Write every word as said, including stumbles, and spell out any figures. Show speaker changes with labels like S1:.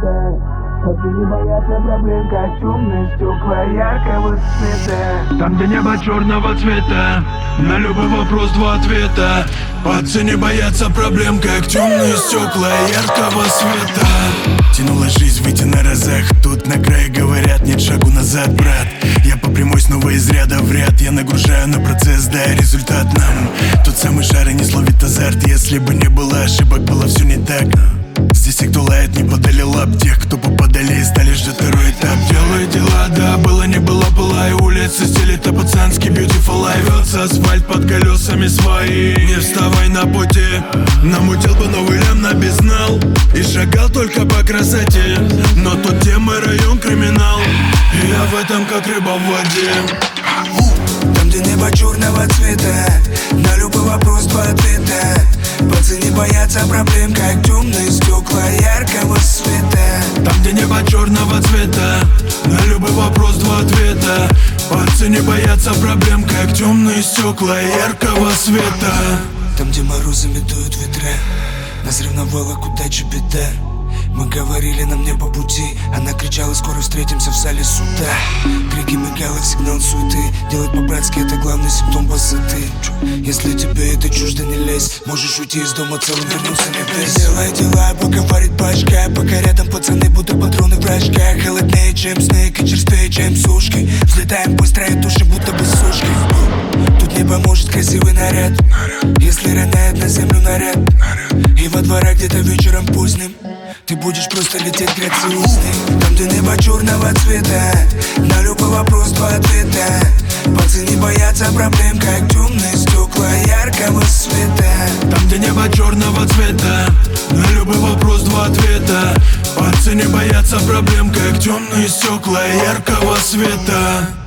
S1: света. Пацаны боятся проблем, как темные стекла яркого света.
S2: Там, где небо черного цвета, на любой вопрос два ответа. Пацаны боятся проблем, как темные стекла яркого света. Тянула жизнь выйти на разах, тут на крае говорят, нет шагу назад, брат. Я по прямой снова из ряда в ряд, я нагружаю на процесс, дай результат нам. Тот самый шар и не словит азарт, если бы не было ошибок, было все не так. Здесь те, кто лает, не подали лап, тех, кто попадали и стали ждать второй этап. Делай дела, да, было не было, пылай улицы, стелит, а пацанский beautiful life. Рвется асфальт под колесами свои, не вставай на пути. Намутил бы новый лям на безнал и шагал только по красоте. Но тут где мой район криминал, и я в этом как рыба в воде.
S1: Там, где небо черного цвета, на любой вопрос два ответа. Пацаны боятся проблем, как темные стекла яркого света.
S2: Там, где небо черного цвета, на любой вопрос два ответа. Пацаны боятся проблем, как темные стекла яркого света.
S1: Там, где морозами дуют ветра, нас ревновала к удаче беда. Мы говорили, нам не по пути. Она кричала, скоро встретимся в зале суда. Крики мигалок, сигнал суеты. Делать по-братски, это главный симптом высоты. Если тебе это чуждо, не лезь. Можешь уйти из дома целым, вернуться не весь. Делай дела, пока варит пачка. Пока рядом пацаны, будто патроны в рачках. Холоднее, чем снег, и черствее, чем сушки. Взлетаем быстро и тушим, будто бы сушки. Тут не поможет красивый наряд, если роняет на землю наряд. И во дворах где-то вечером поздним ты будешь просто лететь грациозный. Там, где небо черного цвета, на любой вопрос два ответа. Пацаны боятся проблем, как темные стекла яркого света.
S2: Там, где небо черного цвета, на любой вопрос два ответа. Пацаны боятся проблем, как темные стекла яркого света.